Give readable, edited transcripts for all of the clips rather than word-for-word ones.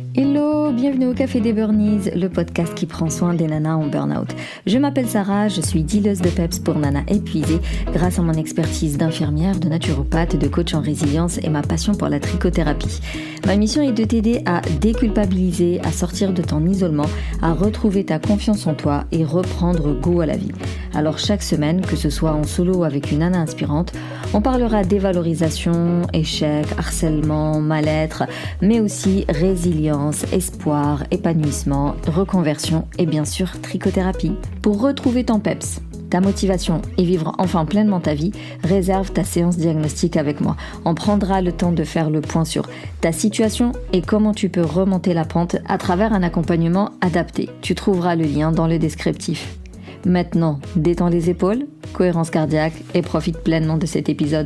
Hello, bienvenue au Café des Burnies, le podcast qui prend soin des nanas en burn-out. Je m'appelle Sarah, je suis dealeuse de peps pour nanas épuisées grâce à mon expertise d'infirmière, de naturopathe, de coach en résilience et ma passion pour la trichothérapie. Ma mission est de t'aider à déculpabiliser, à sortir de ton isolement, à retrouver ta confiance en toi et reprendre goût à la vie. Alors chaque semaine, que ce soit en solo ou avec une nana inspirante, on parlera dévalorisation, échec, harcèlement, mal-être, mais aussi résilience, espoir, épanouissement, reconversion et bien sûr trichothérapie. Pour retrouver ton peps, ta motivation et vivre enfin pleinement ta vie, réserve ta séance diagnostique avec moi. On prendra le temps de faire le point sur ta situation et comment tu peux remonter la pente à travers un accompagnement adapté. Tu trouveras le lien dans le descriptif. Maintenant, détends les épaules, cohérence cardiaque et profite pleinement de cet épisode.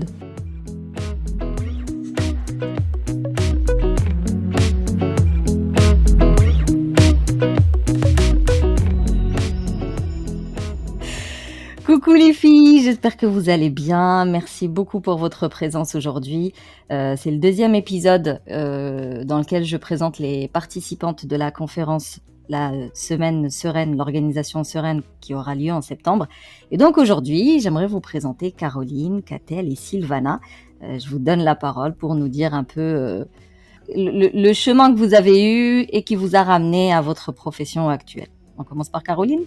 Coucou les filles, j'espère que vous allez bien. Merci beaucoup pour votre présence aujourd'hui. C'est le deuxième épisode dans lequel je présente les participantes de la conférence La Semaine Sereine, l'organisation Sereine qui aura lieu en septembre. Et donc aujourd'hui, j'aimerais vous présenter Caroline, Catel et Sylvana. Je vous donne la parole pour nous dire un peu le chemin que vous avez eu et qui vous a ramené à votre profession actuelle. On commence par Caroline.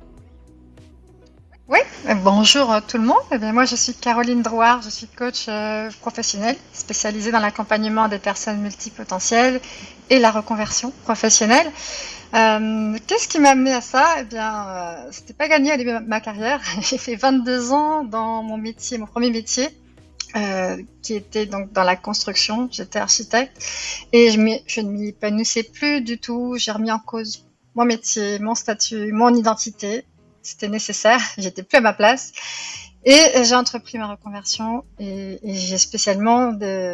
Oui, bonjour tout le monde. Eh bien, moi, je suis Caroline Drouard, je suis coach professionnelle spécialisée dans l'accompagnement des personnes multipotentielles et la reconversion professionnelle. Qu'est-ce qui m'a amené à ça? Eh bien, c'était pas gagné au début de ma carrière. J'ai fait 22 ans dans mon métier, mon premier métier, qui était donc dans la construction. J'étais architecte et je ne m'y épanouissais plus du tout. J'ai remis en cause mon métier, mon statut, mon identité. C'était nécessaire, j'étais plus à ma place et j'ai entrepris ma reconversion et j'ai spécialement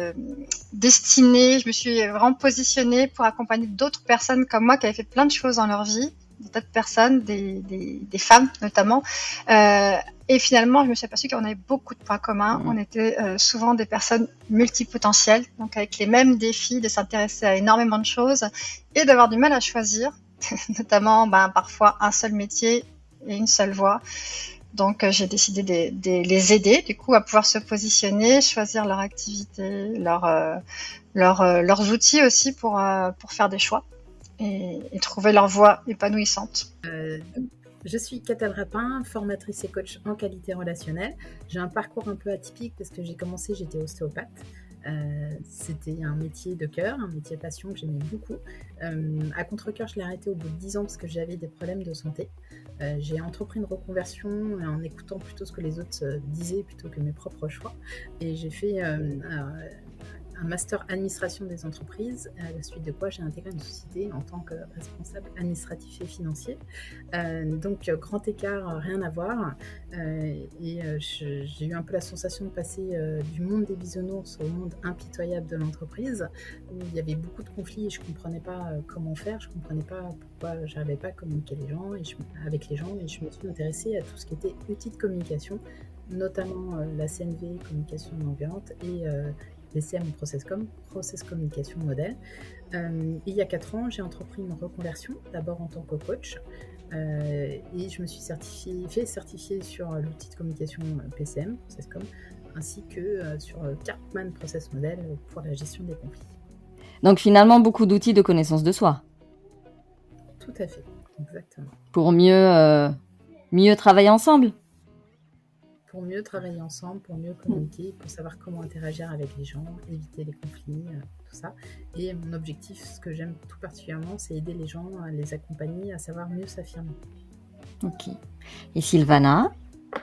destiné, je me suis vraiment positionnée pour accompagner d'autres personnes comme moi qui avaient fait plein de choses dans leur vie, des tas de personnes, des femmes notamment, et finalement je me suis aperçue qu'on avait beaucoup de points communs. On était souvent des personnes multipotentielles, donc avec les mêmes défis de s'intéresser à énormément de choses et d'avoir du mal à choisir, notamment parfois un seul métier et une seule voie. Donc j'ai décidé de les aider du coup à pouvoir se positionner, choisir leur activité, leurs outils aussi pour faire des choix et trouver leur voie épanouissante. Je suis Catel Rapin, formatrice et coach en qualité relationnelle. J'ai un parcours un peu atypique parce que j'étais ostéopathe. C'était un métier de cœur, un métier passion que j'aimais beaucoup. À contre-cœur, je l'ai arrêté au bout de 10 ans parce que j'avais des problèmes de santé. J'ai entrepris une reconversion en écoutant plutôt ce que les autres disaient plutôt que mes propres choix. Et j'ai fait un master administration des entreprises, à la suite de quoi j'ai intégré une société en tant que responsable administratif et financier. Donc grand écart, rien à voir. J'ai eu un peu la sensation de passer du monde des bisounours au monde impitoyable de l'entreprise, où il y avait beaucoup de conflits et je ne comprenais pas comment faire, je ne comprenais pas pourquoi je n'arrivais pas à communiquer avec les gens, et je me suis intéressée à tout ce qui était outils de communication, notamment la CNV, communication non violente, et DCM Process Communication Model. Il y a 4 ans, j'ai entrepris une reconversion, d'abord en tant que coach, et je me suis fait certifier sur l'outil de communication PCM, ProcessCom, ainsi que sur Karpman Process Model pour la gestion des conflits. Donc finalement, beaucoup d'outils de connaissance de soi. Tout à fait, exactement. Pour mieux travailler ensemble. Pour mieux travailler ensemble, pour mieux communiquer, pour savoir comment interagir avec les gens, éviter les conflits, tout ça. Et mon objectif, ce que j'aime tout particulièrement, c'est aider les gens, à les accompagner, à savoir mieux s'affirmer. Ok. Et Sylvana?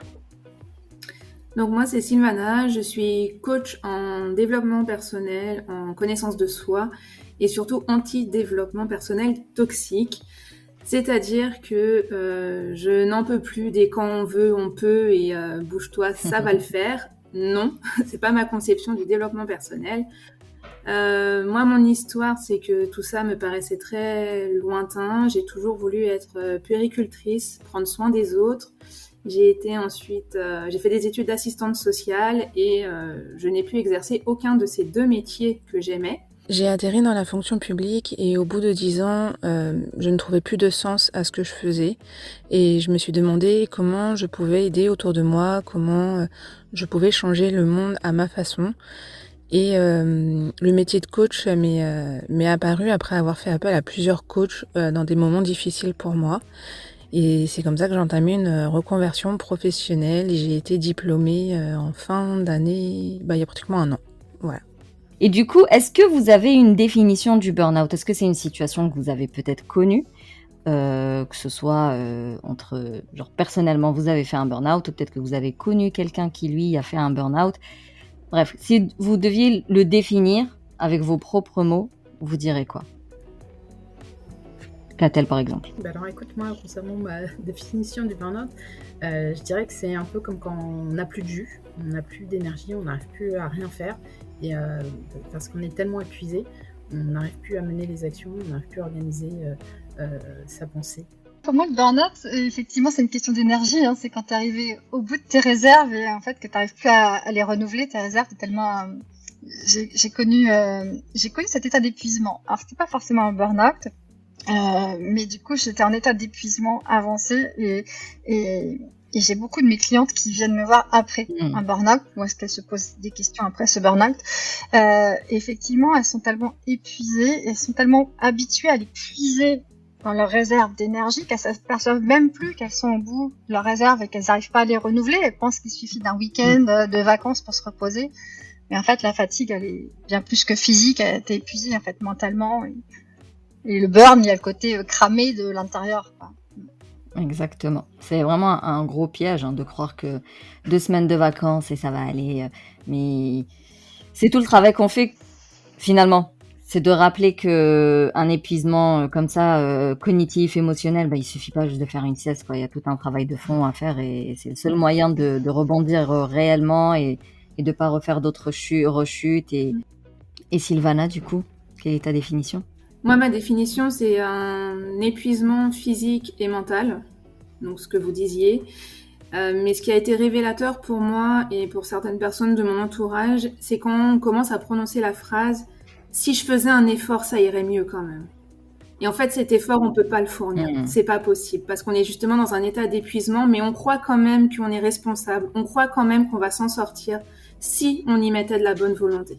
Donc moi, c'est Sylvana, je suis coach en développement personnel, en connaissance de soi et surtout anti-développement personnel toxique. C'est-à-dire que je n'en peux plus des quand on veut, on peut et bouge-toi, ça va le faire. Non, c'est pas ma conception du développement personnel. Moi, mon histoire, c'est que tout ça me paraissait très lointain. J'ai toujours voulu être puéricultrice, prendre soin des autres. J'ai fait des études d'assistante sociale et je n'ai pu exercer aucun de ces deux métiers que j'aimais. J'ai atterri dans la fonction publique et au bout de 10 ans, je ne trouvais plus de sens à ce que je faisais et je me suis demandé comment je pouvais aider autour de moi, comment je pouvais changer le monde à ma façon. Et le métier de coach m'est apparu après avoir fait appel à plusieurs coachs dans des moments difficiles pour moi. Et c'est comme ça que j'ai entamé une reconversion professionnelle et j'ai été diplômée en fin d'année, il y a pratiquement un an. Voilà. Et du coup, est-ce que vous avez une définition du burn-out? Est-ce que c'est une situation que vous avez peut-être connue, que ce soit genre personnellement, vous avez fait un burn-out, ou peut-être que vous avez connu quelqu'un qui, lui, a fait un burn-out. Bref, si vous deviez le définir avec vos propres mots, vous direz quoi? Catel, par exemple. Alors écoute, moi, concernant ma définition du burn-out, je dirais que c'est un peu comme quand on n'a plus de jus, on n'a plus d'énergie, on n'arrive plus à rien faire, et parce qu'on est tellement épuisé, on n'arrive plus à mener les actions, on n'arrive plus à organiser sa pensée. Pour moi, le burn-out, effectivement, c'est une question d'énergie. Hein. C'est quand tu es arrivé au bout de tes réserves et en fait que tu n'arrives plus à les renouveler, tes réserves, tellement... J'ai connu cet état d'épuisement. Alors, c'était pas forcément un burn-out, mais du coup, j'étais en état d'épuisement avancé et j'ai beaucoup de mes clientes qui viennent me voir après un burn-out, ou est-ce qu'elles se posent des questions après ce burn-out. Effectivement, elles sont tellement épuisées, elles sont tellement habituées à les puiser dans leur réserve d'énergie qu'elles ne s'aperçoivent même plus qu'elles sont au bout de leur réserve et qu'elles n'arrivent pas à les renouveler. Elles pensent qu'il suffit d'un week-end de vacances pour se reposer. Mais en fait, la fatigue, elle est bien plus que physique. Elle est épuisée en fait mentalement. Et le burn, il y a le côté cramé de l'intérieur, quoi. Exactement. C'est vraiment un gros piège de croire que 2 semaines de vacances et ça va aller. Mais c'est tout le travail qu'on fait finalement. C'est de rappeler qu'un épuisement comme ça, cognitif, émotionnel, il suffit pas juste de faire une sieste, quoi. Il y a tout un travail de fond à faire et c'est le seul moyen de rebondir réellement et de pas refaire d'autres rechutes. Et Sylvana, du coup, quelle est ta définition? Moi, ma définition, c'est un épuisement physique et mental, donc ce que vous disiez. Mais ce qui a été révélateur pour moi et pour certaines personnes de mon entourage, c'est quand on commence à prononcer la phrase « si je faisais un effort, ça irait mieux quand même ». Et en fait, cet effort, on peut pas le fournir. C'est pas possible parce qu'on est justement dans un état d'épuisement, mais on croit quand même qu'on est responsable. On croit quand même qu'on va s'en sortir si on y mettait de la bonne volonté.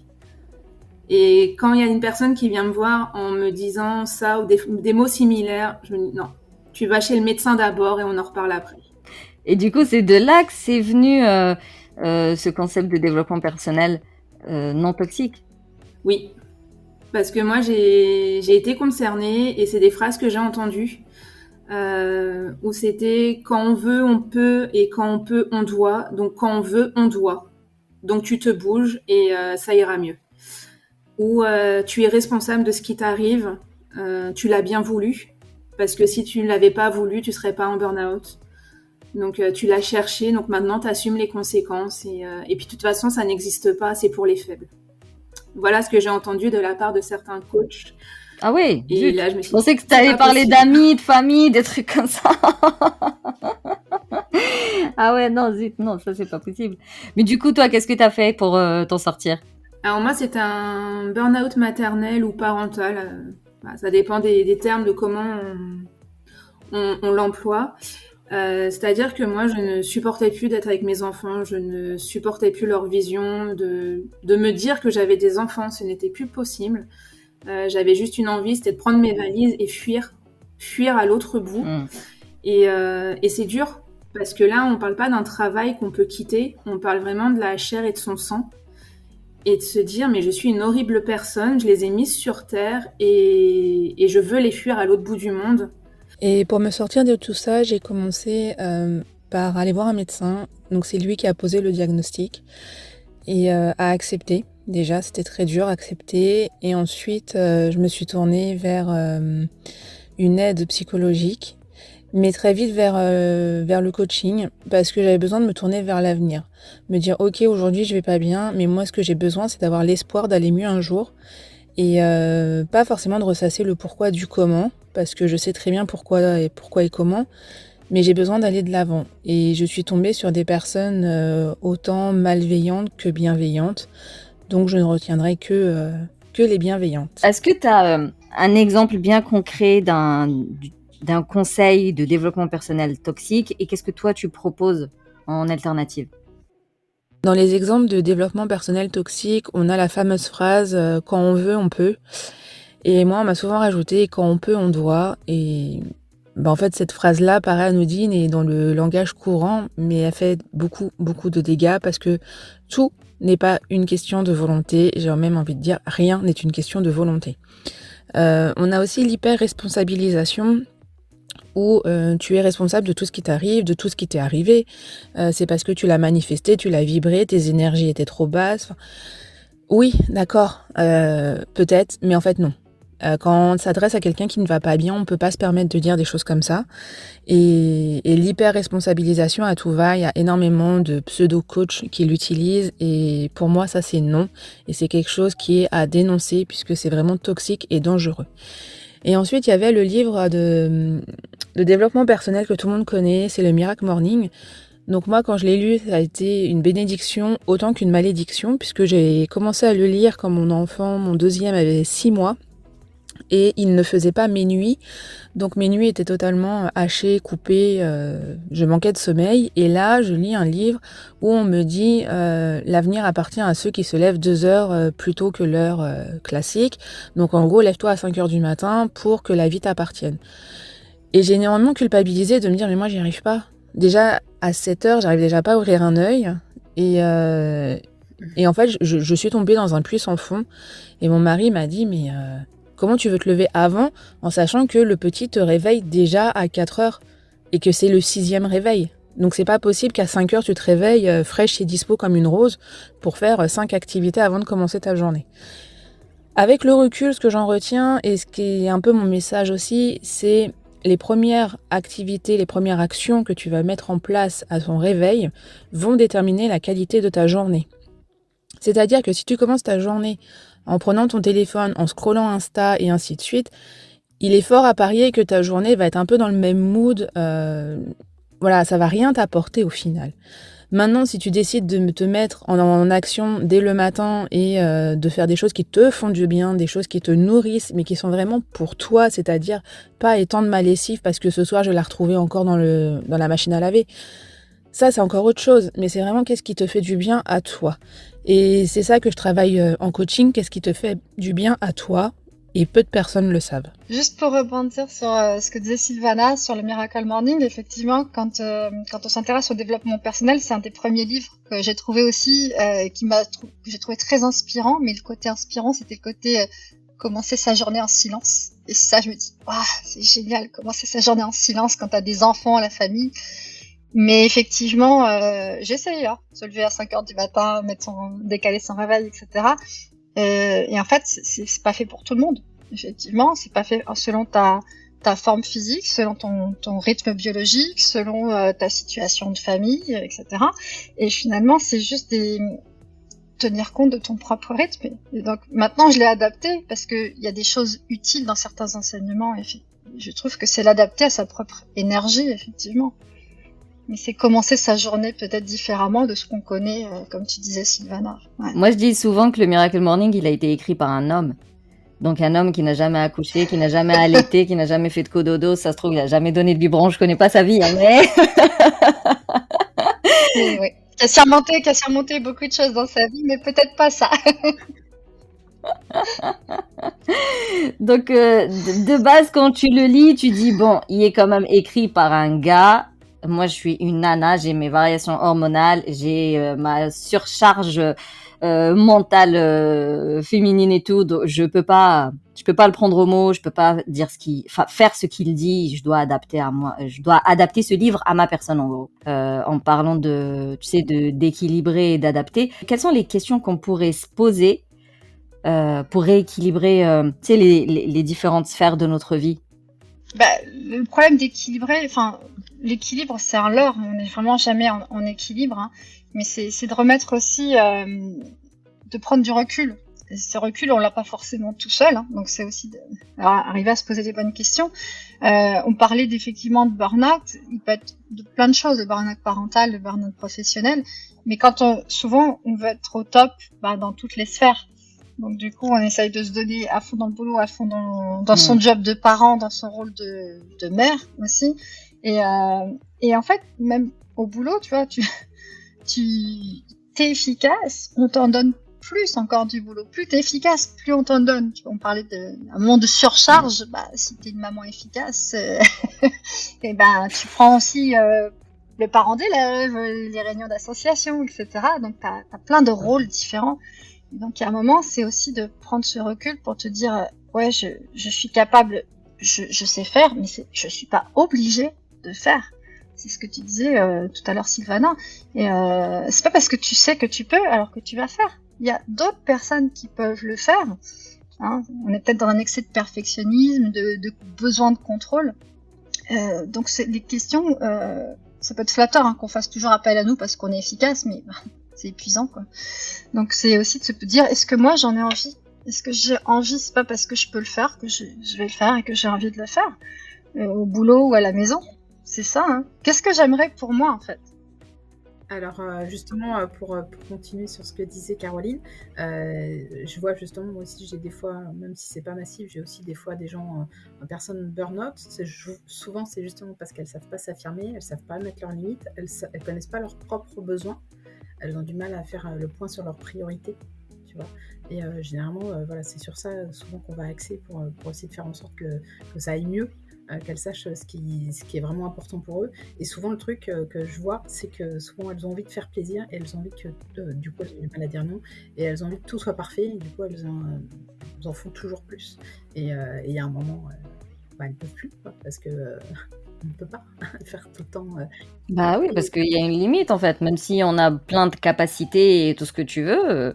Et quand il y a une personne qui vient me voir en me disant ça ou des mots similaires, je me dis non, tu vas chez le médecin d'abord et on en reparle après. Et du coup, c'est de là que c'est venu ce concept de développement personnel non toxique. Oui, parce que moi, j'ai été concernée et c'est des phrases que j'ai entendues où c'était quand on veut, on peut et quand on peut, on doit. Donc quand on veut, on doit. Donc tu te bouges et ça ira mieux. Ou tu es responsable de ce qui t'arrive, tu l'as bien voulu, parce que si tu ne l'avais pas voulu, tu serais pas en burn-out. Donc tu l'as cherché, donc maintenant tu assumes les conséquences et puis de toute façon ça n'existe pas, c'est pour les faibles. Voilà ce que j'ai entendu de la part de certains coachs. Ah oui, et là, je pensais que tu allais parler d'amis, de famille, des trucs comme ça. Ah ouais, non, zut, non, ça c'est pas possible. Mais du coup, toi, qu'est-ce que tu as fait pour t'en sortir? Alors moi, c'est un burn-out maternel ou parental. Ça dépend des termes, de comment on l'emploie. C'est-à-dire que moi, je ne supportais plus d'être avec mes enfants, je ne supportais plus leur vision, de me dire que j'avais des enfants, ce n'était plus possible. J'avais juste une envie, c'était de prendre mes valises et fuir à l'autre bout. Et c'est dur, parce que là, on ne parle pas d'un travail qu'on peut quitter, on parle vraiment de la chair et de son sang. Et de se dire, mais je suis une horrible personne, je les ai mises sur terre et je veux les fuir à l'autre bout du monde. Et pour me sortir de tout ça, j'ai commencé par aller voir un médecin. Donc c'est lui qui a posé le diagnostic et a accepté. Déjà, c'était très dur à accepter. Et ensuite, je me suis tournée vers une aide psychologique, mais très vite vers le coaching, parce que j'avais besoin de me tourner vers l'avenir. Me dire, ok, aujourd'hui je vais pas bien, mais moi ce que j'ai besoin, c'est d'avoir l'espoir d'aller mieux un jour. Et pas forcément de ressasser le pourquoi du comment, parce que je sais très bien pourquoi et comment, mais j'ai besoin d'aller de l'avant. Et je suis tombée sur des personnes autant malveillantes que bienveillantes, donc je ne retiendrai que que les bienveillantes. Est-ce que tu as un exemple bien concret d'un conseil de développement personnel toxique et qu'est-ce que toi tu proposes en alternative? Dans les exemples de développement personnel toxique, on a la fameuse phrase « quand on veut, on peut ». Et moi, on m'a souvent rajouté « quand on peut, on doit ». Et en fait, cette phrase-là paraît anodine et dans le langage courant, mais elle fait beaucoup, beaucoup de dégâts parce que tout n'est pas une question de volonté. J'ai même envie de dire rien n'est une question de volonté. On a aussi l'hyper-responsabilisation où tu es responsable de tout ce qui t'arrive, de tout ce qui t'est arrivé. C'est parce que tu l'as manifesté, tu l'as vibré, tes énergies étaient trop basses. Oui, d'accord, peut-être, mais en fait non. Quand on s'adresse à quelqu'un qui ne va pas bien, on ne peut pas se permettre de dire des choses comme ça. Et l'hyper-responsabilisation à tout va, il y a énormément de pseudo-coachs qui l'utilisent. Et pour moi, ça, c'est non. Et c'est quelque chose qui est à dénoncer puisque c'est vraiment toxique et dangereux. Et ensuite, il y avait le livre de développement personnel que tout le monde connaît, c'est le Miracle Morning. Donc moi, quand je l'ai lu, ça a été une bénédiction autant qu'une malédiction puisque j'ai commencé à le lire quand mon enfant, mon deuxième, avait 6 mois. Et il ne faisait pas mes nuits, donc mes nuits étaient totalement hachées, coupées, je manquais de sommeil. Et là, je lis un livre où on me dit l'avenir appartient à ceux qui se lèvent 2 heures plus tôt que l'heure classique. Donc en gros, lève-toi à 5 heures du matin pour que la vie t'appartienne. Et j'ai énormément culpabilisé de me dire mais moi j'y arrive pas. Déjà à 7 heures, j'arrive déjà pas à ouvrir un œil. Et en fait, je suis tombée dans un puits sans fond. Et mon mari m'a dit mais comment tu veux te lever avant en sachant que le petit te réveille déjà à 4 heures et que c'est le 6e réveil. Donc c'est pas possible qu'à 5 heures tu te réveilles fraîche et dispo comme une rose pour faire 5 activités avant de commencer ta journée. Avec le recul, ce que j'en retiens et ce qui est un peu mon message aussi, c'est les premières activités, les premières actions que tu vas mettre en place à ton réveil vont déterminer la qualité de ta journée. C'est-à-dire que si tu commences ta journée en prenant ton téléphone, en scrollant Insta et ainsi de suite, il est fort à parier que ta journée va être un peu dans le même mood. Voilà, ça va rien t'apporter au final. Maintenant, si tu décides de te mettre en action dès le matin et de faire des choses qui te font du bien, des choses qui te nourrissent, mais qui sont vraiment pour toi, c'est-à-dire pas étendre ma lessive parce que ce soir je l'ai retrouvée encore dans la machine à laver. Ça, c'est encore autre chose, mais c'est vraiment qu'est-ce qui te fait du bien à toi. Et c'est ça que je travaille en coaching, qu'est-ce qui te fait du bien à toi, et peu de personnes le savent. Juste pour rebondir sur ce que disait Sylvana sur le Miracle Morning, effectivement, quand on s'intéresse au développement personnel, c'est un des premiers livres que j'ai trouvé aussi, que j'ai trouvé très inspirant, mais le côté inspirant, c'était le côté commencer sa journée en silence. Et ça, je me dis, waouh, c'est génial, commencer sa journée en silence quand t'as des enfants, la famille. Mais effectivement, j'essaye, se lever à 5 heures du matin, décaler son réveil, etc. Et en fait, c'est pas fait pour tout le monde. Effectivement, c'est pas fait selon ta forme physique, selon ton rythme biologique, selon ta situation de famille, etc. Et finalement, c'est juste tenir compte de ton propre rythme. Et donc maintenant, je l'ai adapté parce que il y a des choses utiles dans certains enseignements. Et je trouve que c'est l'adapter à sa propre énergie, effectivement. Mais c'est commencer sa journée peut-être différemment de ce qu'on connaît, comme tu disais, Sylvana. Ouais. Moi, je dis souvent que le Miracle Morning, il a été écrit par un homme. Donc un homme qui n'a jamais accouché, qui n'a jamais allaité, qui n'a jamais fait de cododo. Ça se trouve, il n'a jamais donné de biberon. Je connais pas sa vie, mais... Oui. Qui a surmonté beaucoup de choses dans sa vie, mais peut-être pas ça. Donc, de base, quand tu le lis, tu dis, bon, il est quand même écrit par un gars. Moi, je suis une nana, j'ai mes variations hormonales, j'ai ma surcharge mentale féminine et tout. Donc je peux pas le prendre au mot, je peux pas dire faire ce qu'il dit. Je dois adapter à moi, je dois adapter ce livre à ma personne en gros. En parlant d'équilibrer et d'adapter, quelles sont les questions qu'on pourrait se poser pour rééquilibrer, les différentes sphères de notre vie? Le problème d'équilibrer, l'équilibre, c'est un leurre. On n'est vraiment jamais en équilibre, mais c'est de remettre aussi, de prendre du recul. Et ce recul, on l'a pas forcément tout seul, donc c'est aussi arriver à se poser les bonnes questions. On parlait effectivement de burn-out, il peut être de plein de choses, le burn-out parental, le burn-out professionnel, mais souvent on veut être au top dans toutes les sphères. Donc du coup, on essaye de se donner à fond dans le boulot, à fond dans son job de parent, dans son rôle de mère aussi. Et en fait, même au boulot, tu vois, tu t'es efficace, on t'en donne plus encore du boulot. Plus t'es efficace, plus on t'en donne. On parlait d'un moment de surcharge. Bah, si t'es une maman efficace, et ben tu prends aussi le parent d'élève, les réunions d'association, etc. Donc t'as plein de rôles différents. Et donc il y a un moment, c'est aussi de prendre ce recul pour te dire, ouais, je suis capable, je sais faire, mais je suis pas obligée de faire. C'est ce que tu disais tout à l'heure, Sylvana. Et c'est pas parce que tu sais que tu peux alors que tu vas faire. Il y a d'autres personnes qui peuvent le faire. Hein. On est peut-être dans un excès de perfectionnisme, de besoin de contrôle. Donc les questions, ça peut être flatteur qu'on fasse toujours appel à nous parce qu'on est efficace, mais c'est épuisant, quoi. Donc c'est aussi de se dire, est-ce que moi j'en ai envie ? Est-ce que j'ai envie ? C'est pas parce que je peux le faire que je vais le faire et que j'ai envie de le faire. Au boulot ou à la maison. C'est ça, hein. Qu'est-ce que j'aimerais pour moi, en fait ? Alors justement, pour continuer sur ce que disait Caroline, je vois justement, moi aussi j'ai des fois, même si c'est pas massif, j'ai aussi des fois des gens en personnes burn-out. Souvent c'est justement parce qu'elles savent pas s'affirmer, elles savent pas mettre leurs limites, elles connaissent pas leurs propres besoins, elles ont du mal à faire le point sur leurs priorités, tu vois. Et généralement, voilà, c'est sur ça souvent qu'on va axer pour essayer de faire en sorte que ça aille mieux. Qu'elles sachent ce qui est vraiment important pour eux. Et souvent, le truc que je vois, c'est que souvent, elles ont envie de faire plaisir et elles ont envie que, du coup, elles ont du mal à dire non. Et elles ont envie que tout soit parfait et du coup, elles en font toujours plus. Et il y a un moment, elles ne peuvent plus, quoi, parce que on ne peut pas faire tout le temps. Bah oui, parce qu'il y a une limite, en fait. Même si on a plein de capacités et tout ce que tu veux,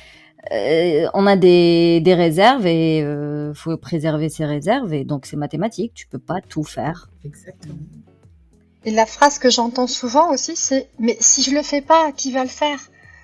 on a des réserves et faut préserver ses réserves. Et donc, c'est mathématique. Tu peux pas tout faire. Exactement. Et la phrase que j'entends souvent aussi, c'est « Mais si je le fais pas, qui va le faire ?»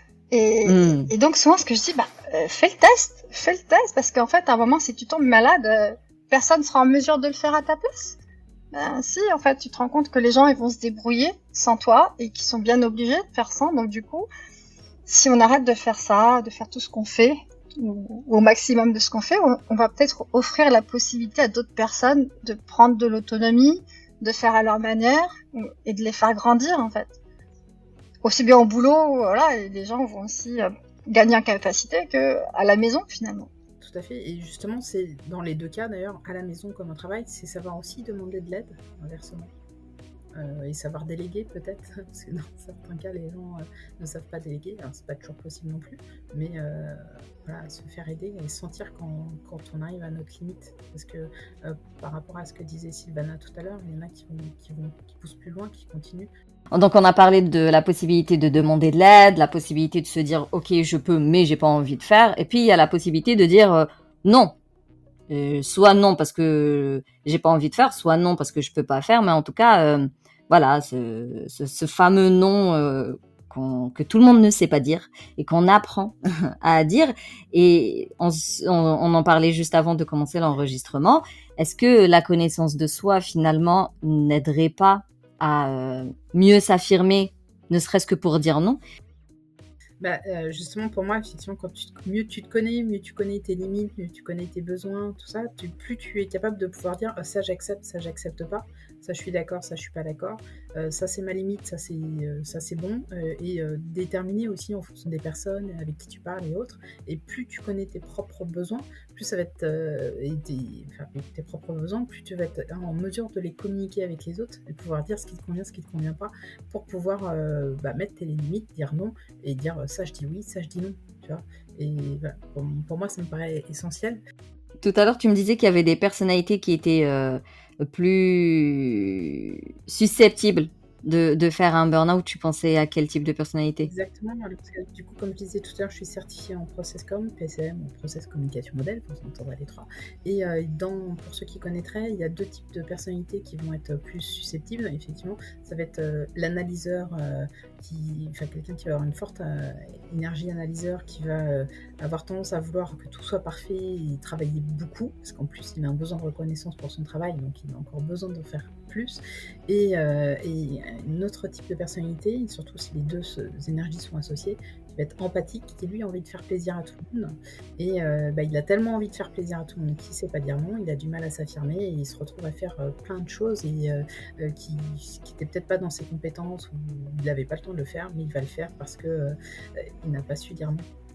Et donc, souvent, ce que je dis, fais le test, parce qu'en fait, à un moment, si tu tombes malade, personne sera en mesure de le faire à ta place. Si, en fait, tu te rends compte que les gens, ils vont se débrouiller sans toi et qu'ils sont bien obligés de faire ça. Donc, du coup, si on arrête de faire ça, de faire tout ce qu'on fait, ou au maximum de ce qu'on fait, on va peut-être offrir la possibilité à d'autres personnes de prendre de l'autonomie, de faire à leur manière et de les faire grandir, en fait. Aussi bien au boulot, voilà, et les gens vont aussi gagner en capacité qu'à la maison, finalement. Tout à fait. Et justement, c'est dans les deux cas, d'ailleurs, à la maison comme au travail, c'est savoir aussi demander de l'aide, inversement. Et savoir déléguer peut-être, parce que dans certains cas les gens ne savent pas déléguer, alors c'est pas toujours possible non plus, mais voilà, se faire aider et sentir quand on arrive à notre limite, parce que par rapport à ce que disait Sylvana tout à l'heure, il y en a qui poussent plus loin, qui continuent. Donc on a parlé de la possibilité de demander de l'aide, la possibilité de se dire ok je peux mais j'ai pas envie de faire, et puis il y a la possibilité de dire non. Soit non parce que j'ai pas envie de faire, soit non parce que je peux pas faire, mais en tout cas voilà, ce fameux non que tout le monde ne sait pas dire et qu'on apprend à dire. Et on en parlait juste avant de commencer l'enregistrement. Est-ce que la connaissance de soi finalement n'aiderait pas à mieux s'affirmer, ne serait-ce que pour dire non ? Justement, pour moi, effectivement, mieux tu te connais, mieux tu connais tes limites, mieux tu connais tes besoins, tout ça, plus tu es capable de pouvoir dire ça j'accepte pas, ça je suis d'accord, ça je suis pas d'accord, ça c'est ma limite, ça c'est bon, et déterminer aussi en fonction des personnes avec qui tu parles et autres. Et plus tu connais tes propres besoins, plus ça va être tes propres besoins, plus tu vas être en mesure de les communiquer avec les autres et pouvoir dire ce qui te convient, ce qui te convient pas, pour pouvoir mettre tes limites, dire non et dire ça je dis oui, ça je dis non, tu vois. Et voilà, pour moi ça me paraît essentiel. Tout à l'heure tu me disais qu'il y avait des personnalités qui étaient plus susceptibles de faire un burn-out. Tu pensais à quel type de personnalité ? Exactement, parce que du coup, comme je disais tout à l'heure, je suis certifiée en ProcessCom, PCM, ou Process Communication Model, pour s'entendre les trois. Et pour ceux qui connaîtraient, il y a deux types de personnalités qui vont être plus susceptibles. Effectivement, ça va être l'analyseur, quelqu'un qui va avoir une forte énergie analyseur, qui va avoir tendance à vouloir que tout soit parfait et travailler beaucoup, parce qu'en plus, il a un besoin de reconnaissance pour son travail, donc il a encore besoin d'en faire plus. Et un autre type de personnalité, surtout si les deux énergies sont associées, qui va être empathique, qui lui a envie de faire plaisir à tout le monde. Et il a tellement envie de faire plaisir à tout le monde qu'il ne sait pas dire non, il a du mal à s'affirmer et il se retrouve à faire plein de choses qui n'étaient peut-être pas dans ses compétences ou il n'avait pas le temps de le faire, mais il va le faire parce que il n'a pas su dire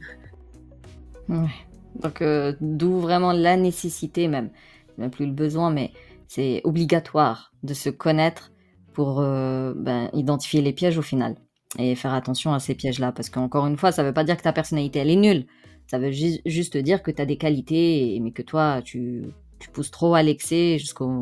non. Ouais. Donc, d'où vraiment la nécessité même plus le besoin, mais c'est obligatoire de se connaître pour identifier les pièges au final et faire attention à ces pièges-là. Parce qu'encore une fois, ça veut pas dire que ta personnalité, elle est nulle. Ça veut juste dire que tu as des qualités, mais que toi, tu pousses trop à l'excès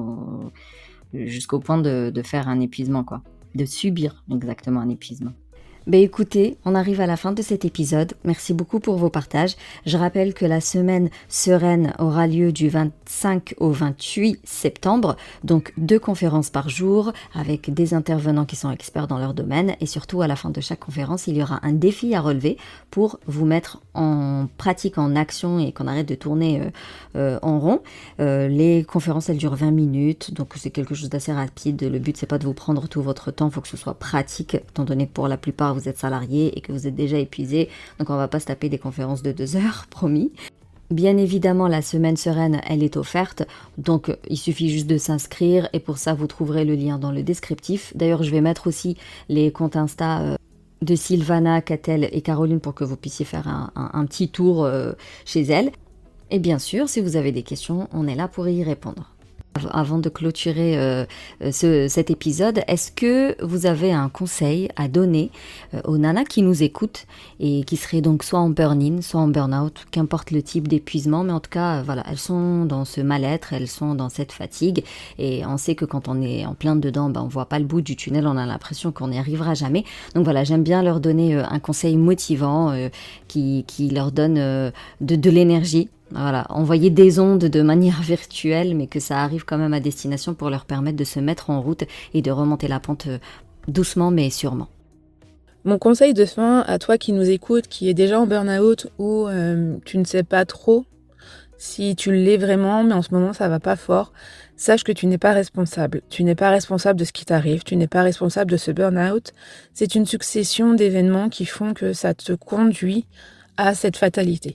jusqu'au point de faire un épuisement, quoi. De subir exactement un épuisement. Écoutez, on arrive à la fin de cet épisode. Merci beaucoup pour vos partages. Je rappelle que la semaine sereine aura lieu du 25 au 28 septembre, donc 2 conférences par jour avec des intervenants qui sont experts dans leur domaine et surtout à la fin de chaque conférence, il y aura un défi à relever pour vous mettre en pratique, en action et qu'on arrête de tourner en rond. Les conférences, elles durent 20 minutes, donc c'est quelque chose d'assez rapide. Le but, c'est pas de vous prendre tout votre temps, il faut que ce soit pratique, étant donné que pour la plupart, vous êtes salarié et que vous êtes déjà épuisé, donc on va pas se taper des conférences de 2 heures, promis. Bien évidemment, la semaine sereine, elle est offerte, donc il suffit juste de s'inscrire et pour ça, vous trouverez le lien dans le descriptif. D'ailleurs, je vais mettre aussi les comptes Insta de Sylvana, Catel et Caroline pour que vous puissiez faire un petit tour chez elles. Et bien sûr, si vous avez des questions, on est là pour y répondre. Avant de clôturer cet épisode, est-ce que vous avez un conseil à donner aux nanas qui nous écoutent et qui seraient donc soit en burn-in, soit en burn-out, qu'importe le type d'épuisement, mais en tout cas, voilà, elles sont dans ce mal-être, elles sont dans cette fatigue et on sait que quand on est en plein dedans, on voit pas le bout du tunnel, on a l'impression qu'on n'y arrivera jamais. Donc voilà, j'aime bien leur donner un conseil motivant qui leur donne de l'énergie. Voilà, envoyer des ondes de manière virtuelle, mais que ça arrive quand même à destination pour leur permettre de se mettre en route et de remonter la pente doucement mais sûrement. Mon conseil de fin à toi qui nous écoutes, qui est déjà en burn-out ou tu ne sais pas trop si tu l'es vraiment, mais en ce moment ça va pas fort, sache que tu n'es pas responsable. Tu n'es pas responsable de ce qui t'arrive, tu n'es pas responsable de ce burn-out. C'est une succession d'événements qui font que ça te conduit à cette fatalité.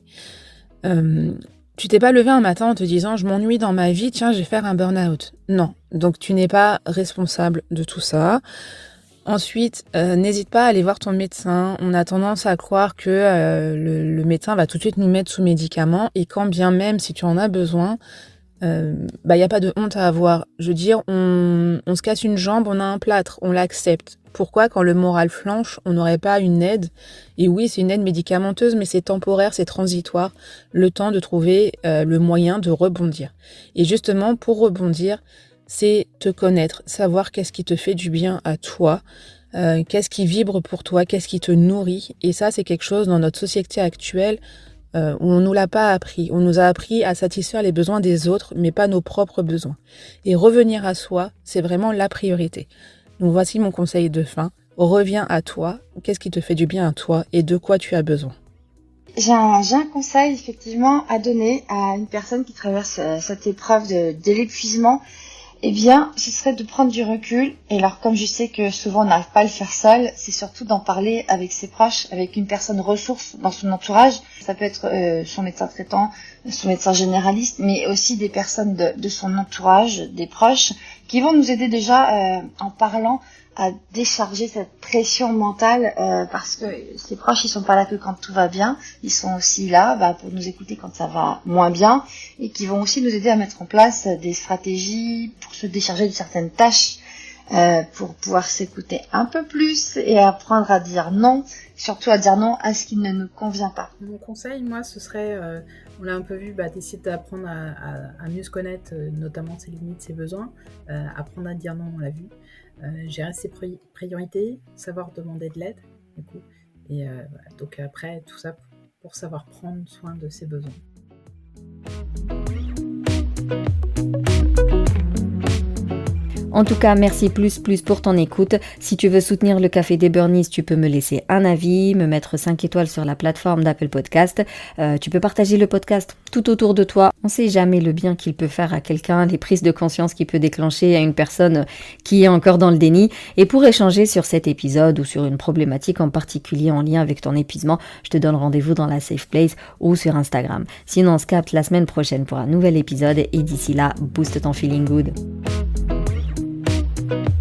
Tu t'es pas levé un matin en te disant « je m'ennuie dans ma vie, tiens, je vais faire un burn-out ». Non, donc tu n'es pas responsable de tout ça. Ensuite, n'hésite pas à aller voir ton médecin. On a tendance à croire que le médecin va tout de suite nous mettre sous médicaments et quand bien même, si tu en as besoin, y a pas de honte à avoir. Je veux dire, on se casse une jambe, on a un plâtre, on l'accepte. Pourquoi, quand le moral flanche, on n'aurait pas une aide? Et oui, c'est une aide médicamenteuse, mais c'est temporaire, c'est transitoire, le temps de trouver le moyen de rebondir. Et justement, pour rebondir, c'est te connaître, savoir qu'est-ce qui te fait du bien à toi, qu'est-ce qui vibre pour toi, qu'est-ce qui te nourrit. Et ça, c'est quelque chose dans notre société actuelle où on nous l'a pas appris. On nous a appris à satisfaire les besoins des autres, mais pas nos propres besoins. Et revenir à soi, c'est vraiment la priorité. Donc voici mon conseil de fin. Reviens à toi. Qu'est-ce qui te fait du bien à toi et de quoi tu as besoin? J'ai un conseil effectivement à donner à une personne qui traverse cette épreuve de l'épuisement. Eh bien, ce serait de prendre du recul. Et alors, comme je sais que souvent on n'arrive pas à le faire seul, c'est surtout d'en parler avec ses proches, avec une personne ressource dans son entourage. Ça peut être son médecin traitant, son médecin généraliste, mais aussi des personnes de son entourage, des proches, qui vont nous aider déjà en parlant à décharger cette pression mentale parce que ces proches ils sont pas là que quand tout va bien, ils sont aussi là pour nous écouter quand ça va moins bien et qui vont aussi nous aider à mettre en place des stratégies pour se décharger de certaines tâches pour pouvoir s'écouter un peu plus et apprendre à dire non, surtout à dire non à ce qui ne nous convient pas. Mon conseil, moi, ce serait, on l'a un peu vu, d'essayer d'apprendre à mieux se connaître, notamment ses limites, ses besoins, apprendre à dire non, on l'a vu, gérer ses priorités, savoir demander de l'aide, du coup, et donc après, tout ça pour savoir prendre soin de ses besoins. En tout cas, merci plus pour ton écoute. Si tu veux soutenir le Café des Burnies, tu peux me laisser un avis, me mettre 5 étoiles sur la plateforme d'Apple Podcast. Tu peux partager le podcast tout autour de toi. On ne sait jamais le bien qu'il peut faire à quelqu'un, les prises de conscience qu'il peut déclencher à une personne qui est encore dans le déni. Et pour échanger sur cet épisode ou sur une problématique en particulier en lien avec ton épuisement, je te donne rendez-vous dans la Safe Place ou sur Instagram. Sinon, on se capte la semaine prochaine pour un nouvel épisode et d'ici là, booste ton feeling good.